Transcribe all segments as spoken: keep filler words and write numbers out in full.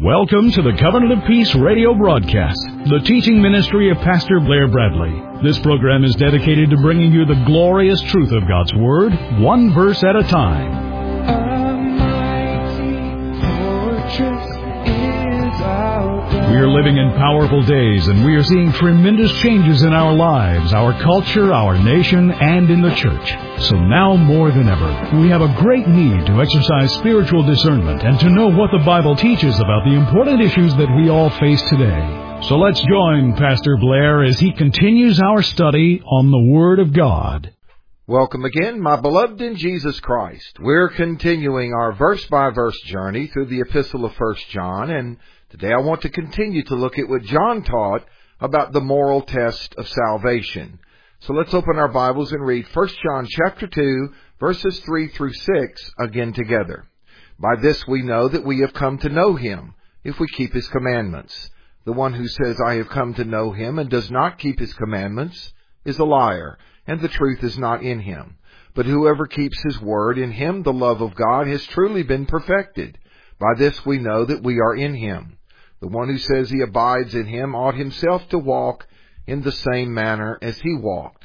Welcome to the Covenant of Peace radio broadcast, the teaching ministry of Pastor Blair Bradley. This program is dedicated to bringing you the glorious truth of God's Word, one verse at a time. We are living in powerful days, and we are seeing tremendous changes in our lives, our culture, our nation, and in the church. So now more than ever, we have a great need to exercise spiritual discernment and to know what the Bible teaches about the important issues that we all face today. So let's join Pastor Blair as he continues our study on the Word of God. Welcome again, my beloved in Jesus Christ. We're continuing our verse-by-verse journey through the Epistle of First John, and today I want to continue to look at what John taught about the moral test of salvation. So let's open our Bibles and read First John chapter two, verses three through six again together. By this we know that we have come to know Him, if we keep His commandments. The one who says, I have come to know Him, and does not keep His commandments, is a liar, and the truth is not in him. But whoever keeps His word, in him the love of God has truly been perfected. By this we know that we are in Him. The one who says he abides in Him ought himself to walk in the same manner as He walked.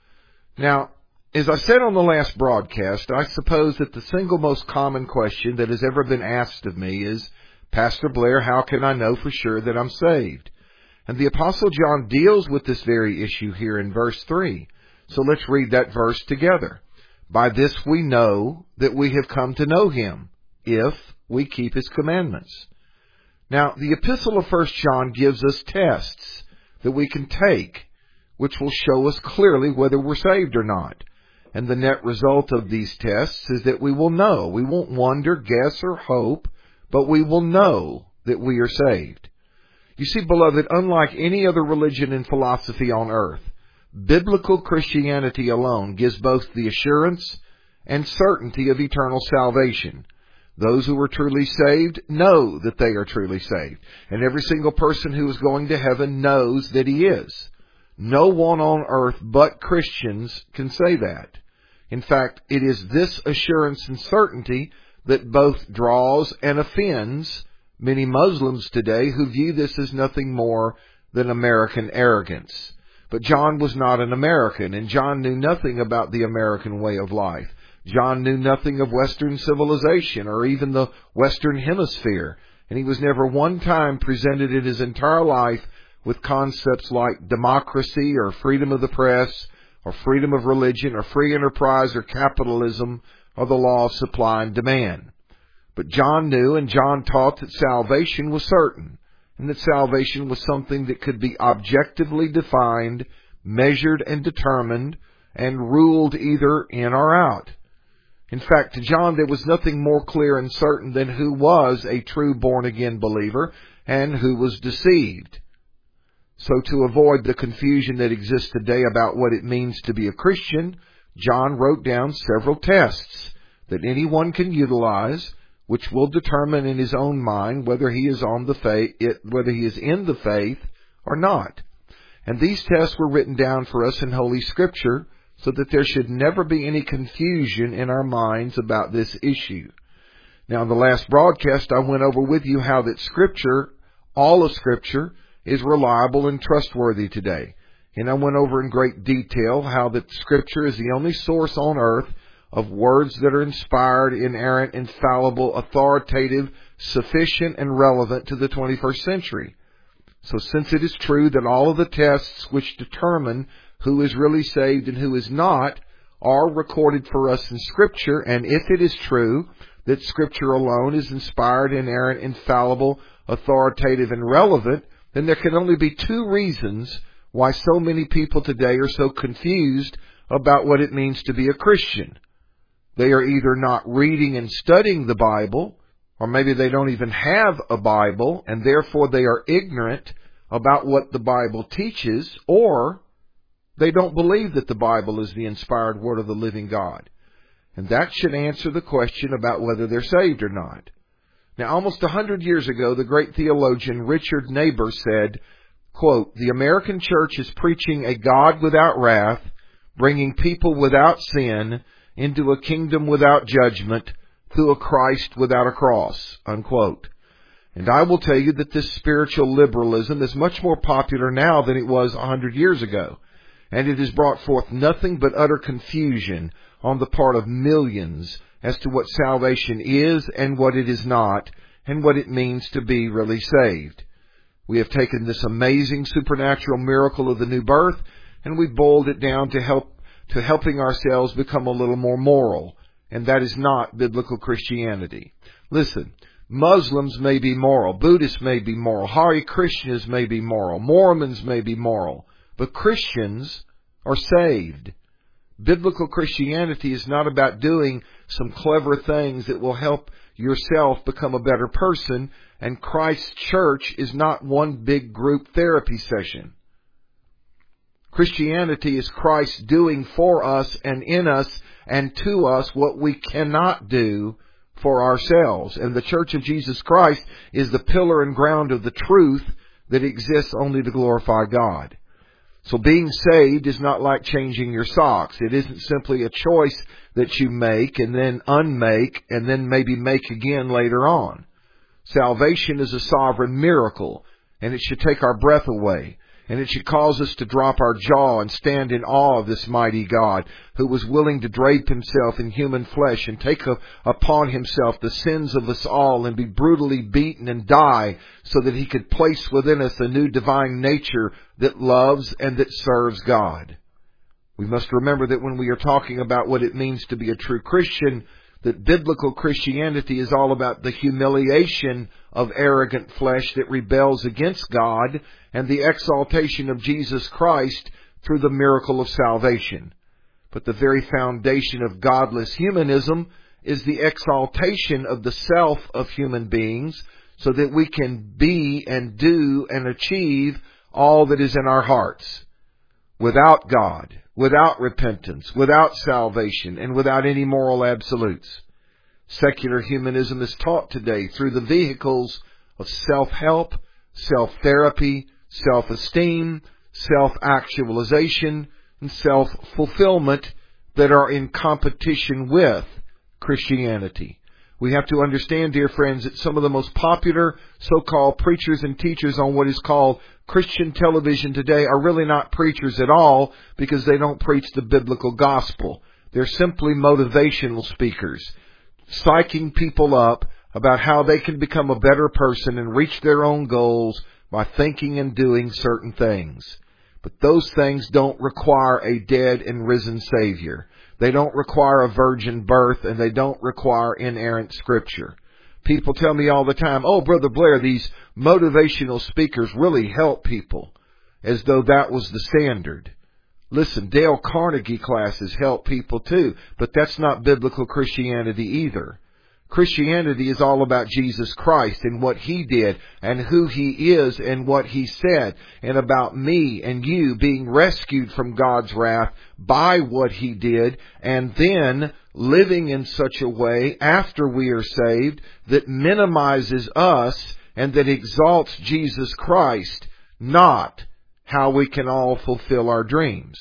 Now, as I said on the last broadcast, I suppose that the single most common question that has ever been asked of me is, Pastor Blair, how can I know for sure that I'm saved? And the Apostle John deals with this very issue here in verse three. So let's read that verse together. By this we know that we have come to know Him, if we keep His commandments. Now, the Epistle of First John gives us tests that we can take, which will show us clearly whether we're saved or not. And the net result of these tests is that we will know. We won't wonder, guess, or hope, but we will know that we are saved. You see, beloved, unlike any other religion and philosophy on earth, biblical Christianity alone gives both the assurance and certainty of eternal salvation. Those who are truly saved know that they are truly saved. And every single person who is going to heaven knows that he is. No one on earth but Christians can say that. In fact, it is this assurance and certainty that both draws and offends many Muslims today who view this as nothing more than American arrogance. But John was not an American, and John knew nothing about the American way of life. John knew nothing of Western civilization or even the Western Hemisphere, and he was never one time presented in his entire life with concepts like democracy or freedom of the press or freedom of religion or free enterprise or capitalism or the law of supply and demand. But John knew, and John taught, that salvation was certain, and that salvation was something that could be objectively defined, measured and determined, and ruled either in or out. In fact, to John there was nothing more clear and certain than who was a true born-again believer and who was deceived. So to avoid the confusion that exists today about what it means to be a Christian, John wrote down several tests that anyone can utilize, which will determine in his own mind whether he is on the faith, whether he is in the faith or not. And these tests were written down for us in Holy Scripture so that there should never be any confusion in our minds about this issue. Now, in the last broadcast, I went over with you how that Scripture, all of Scripture, is reliable and trustworthy today. And I went over in great detail how that Scripture is the only source on earth of words that are inspired, inerrant, infallible, authoritative, sufficient, and relevant to the twenty-first century. So since it is true that all of the tests which determine who is really saved and who is not are recorded for us in Scripture, and if it is true that Scripture alone is inspired, inerrant, infallible, authoritative, and relevant, then there can only be two reasons why so many people today are so confused about what it means to be a Christian. They are either not reading and studying the Bible, or maybe they don't even have a Bible, and therefore they are ignorant about what the Bible teaches, or they don't believe that the Bible is the inspired Word of the living God. And that should answer the question about whether they're saved or not. Now, almost a hundred years ago, the great theologian Richard Niebuhr said, quote, "The American church is preaching a God without wrath, bringing people without sin into a kingdom without judgment through a Christ without a cross," unquote. And I will tell you that this spiritual liberalism is much more popular now than it was a hundred years ago. And it has brought forth nothing but utter confusion on the part of millions as to what salvation is and what it is not, and what it means to be really saved. We have taken this amazing supernatural miracle of the new birth, and we've boiled it down to help to helping ourselves become a little more moral. And that is not biblical Christianity. Listen, Muslims may be moral, Buddhists may be moral, Hare Krishnas may be moral, Mormons may be moral, but Christians are saved. Biblical Christianity is not about doing some clever things that will help yourself become a better person, and Christ's church is not one big group therapy session. Christianity is Christ doing for us and in us and to us what we cannot do for ourselves. And the Church of Jesus Christ is the pillar and ground of the truth that exists only to glorify God. So being saved is not like changing your socks. It isn't simply a choice that you make and then unmake and then maybe make again later on. Salvation is a sovereign miracle, and it should take our breath away. And it should cause us to drop our jaw and stand in awe of this mighty God who was willing to drape himself in human flesh and take a, upon himself the sins of us all and be brutally beaten and die so that he could place within us a new divine nature that loves and that serves God. We must remember that when we are talking about what it means to be a true Christian, that biblical Christianity is all about the humiliation of arrogant flesh that rebels against God and the exaltation of Jesus Christ through the miracle of salvation. But the very foundation of godless humanism is the exaltation of the self of human beings so that we can be and do and achieve all that is in our hearts. Without God, without repentance, without salvation, and without any moral absolutes. Secular humanism is taught today through the vehicles of self-help, self-therapy, self-esteem, self-actualization, and self-fulfillment that are in competition with Christianity. We have to understand, dear friends, that some of the most popular so-called preachers and teachers on what is called Christian television today are really not preachers at all because they don't preach the biblical gospel. They're simply motivational speakers, psyching people up about how they can become a better person and reach their own goals by thinking and doing certain things. But those things don't require a dead and risen Savior. They don't require a virgin birth, and they don't require inerrant Scripture. People tell me all the time, oh, Brother Blair, these motivational speakers really help people, as though that was the standard. Listen, Dale Carnegie classes help people too, but that's not biblical Christianity either. Christianity is all about Jesus Christ and what He did and who He is and what He said, and about me and you being rescued from God's wrath by what He did, and then living in such a way after we are saved that minimizes us and that exalts Jesus Christ, not how we can all fulfill our dreams.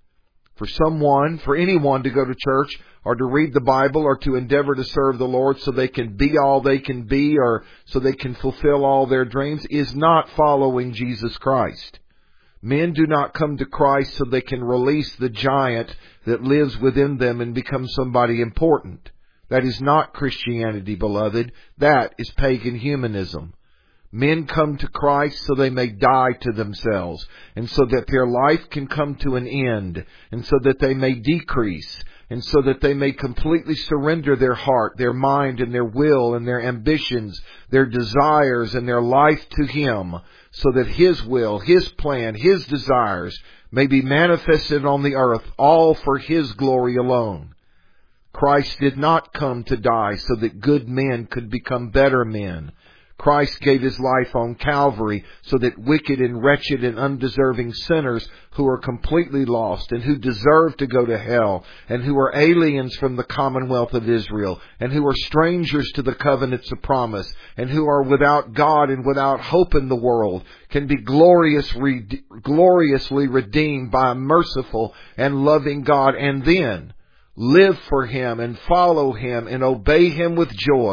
For someone, for anyone to go to church or to read the Bible or to endeavor to serve the Lord so they can be all they can be or so they can fulfill all their dreams is not following Jesus Christ. Men do not come to Christ so they can release the giant that lives within them and become somebody important. That is not Christianity, beloved. That is pagan humanism. Men come to Christ so they may die to themselves, and so that their life can come to an end, and so that they may decrease, and so that they may completely surrender their heart, their mind, and their will, and their ambitions, their desires, and their life to Him, so that His will, His plan, His desires may be manifested on the earth, all for His glory alone. Christ did not come to die so that good men could become better men. Christ gave His life on Calvary so that wicked and wretched and undeserving sinners who are completely lost and who deserve to go to hell and who are aliens from the commonwealth of Israel and who are strangers to the covenants of promise and who are without God and without hope in the world can be glorious, re- gloriously redeemed by a merciful and loving God, and then live for Him and follow Him and obey Him with joy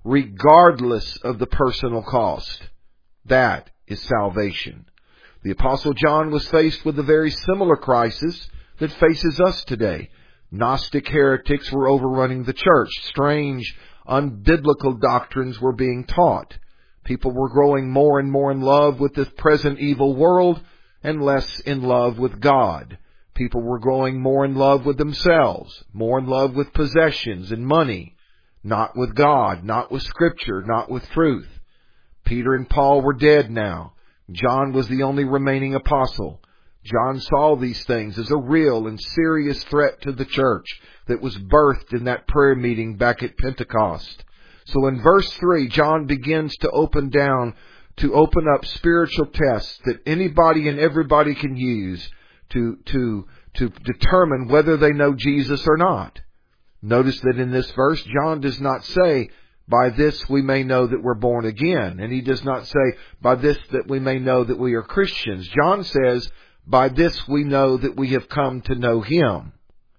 regardless of the personal cost. That is salvation. The Apostle John was faced with a very similar crisis that faces us today. Gnostic heretics were overrunning the church. Strange, unbiblical doctrines were being taught. People were growing more and more in love with this present evil world and less in love with God. People were growing more in love with themselves, more in love with possessions and money, not with God, not with Scripture, not with truth. Peter and Paul were dead now. John was the only remaining apostle. John saw these things as a real and serious threat to the church that was birthed in that prayer meeting back at Pentecost. So in verse three, John begins to open down, to open up spiritual tests that anybody and everybody can use to, to, to determine whether they know Jesus or not. Notice that in this verse, John does not say, by this we may know that we're born again. And he does not say, by this that we may know that we are Christians. John says, by this we know that we have come to know Him,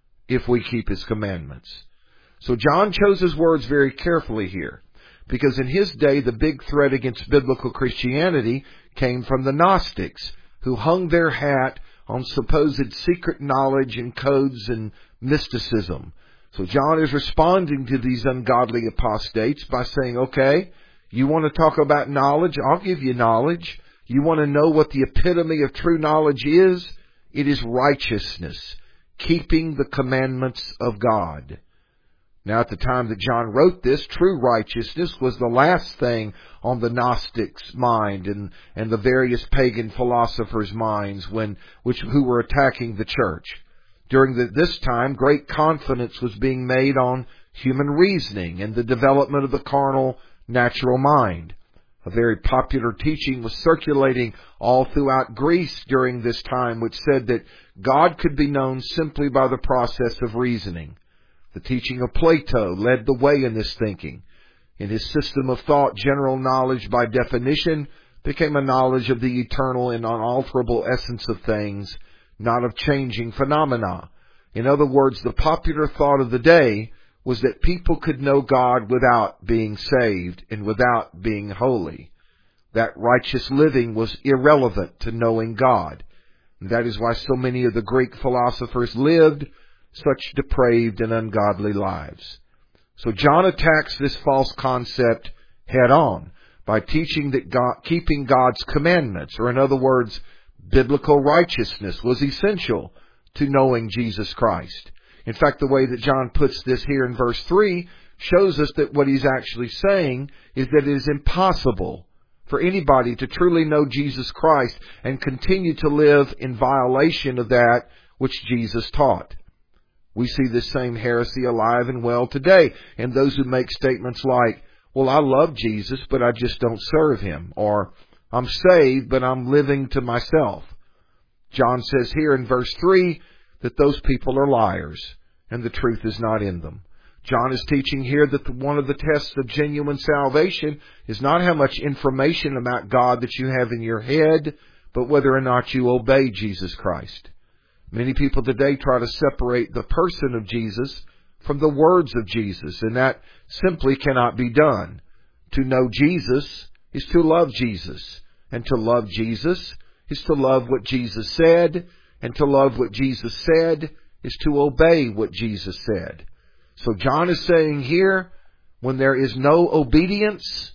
if we keep His commandments. So John chose his words very carefully here, because in his day the big threat against biblical Christianity came from the Gnostics, who hung their hat on supposed secret knowledge and codes and mysticism. So John is responding to these ungodly apostates by saying, okay, you want to talk about knowledge? I'll give you knowledge. You want to know what the epitome of true knowledge is? It is righteousness, keeping the commandments of God. Now, at the time that John wrote this, true righteousness was the last thing on the Gnostics' mind and, and the various pagan philosophers' minds when, which, who were attacking the church. During the, this time, great confidence was being made on human reasoning and the development of the carnal, natural mind. A very popular teaching was circulating all throughout Greece during this time, which said that God could be known simply by the process of reasoning. The teaching of Plato led the way in this thinking. In his system of thought, general knowledge by definition became a knowledge of the eternal and unalterable essence of things, not of changing phenomena. In other words, the popular thought of the day was that people could know God without being saved and without being holy. That righteous living was irrelevant to knowing God. And that is why so many of the Greek philosophers lived such depraved and ungodly lives. So John attacks this false concept head on by teaching that God, keeping God's commandments, or in other words, biblical righteousness, was essential to knowing Jesus Christ. In fact, the way that John puts this here in verse three shows us that what he's actually saying is that it is impossible for anybody to truly know Jesus Christ and continue to live in violation of that which Jesus taught. We see this same heresy alive and well today, and those who make statements like, well, I love Jesus, but I just don't serve Him, or I'm saved, but I'm living to myself. John says here in verse three that those people are liars, and the truth is not in them. John is teaching here that one of the tests of genuine salvation is not how much information about God that you have in your head, but whether or not you obey Jesus Christ. Many people today try to separate the person of Jesus from the words of Jesus, and that simply cannot be done. To know Jesus is to love Jesus, and to love Jesus is to love what Jesus said, and to love what Jesus said is to obey what Jesus said. So John is saying here, when there is no obedience,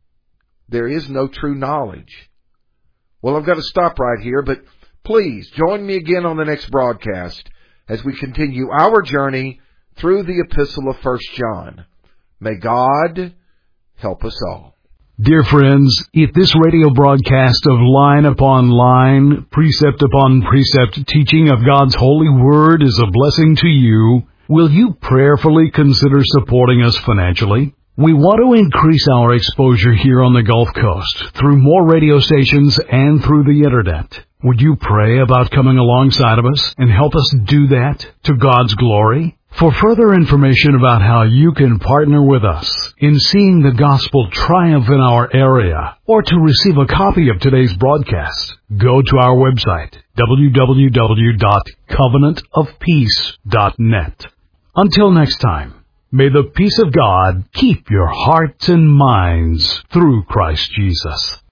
there is no true knowledge. Well, I've got to stop right here, but please join me again on the next broadcast as we continue our journey through the epistle of First John. May God help us all. Dear friends, if this radio broadcast of line upon line, precept upon precept teaching of God's holy word is a blessing to you, will you prayerfully consider supporting us financially? We want to increase our exposure here on the Gulf Coast through more radio stations and through the Internet. Would you pray about coming alongside of us and help us do that to God's glory? For further information about how you can partner with us in seeing the gospel triumph in our area, or to receive a copy of today's broadcast, go to our website, w w w dot covenant of peace dot net. Until next time, May the peace of God keep your hearts and minds through Christ Jesus.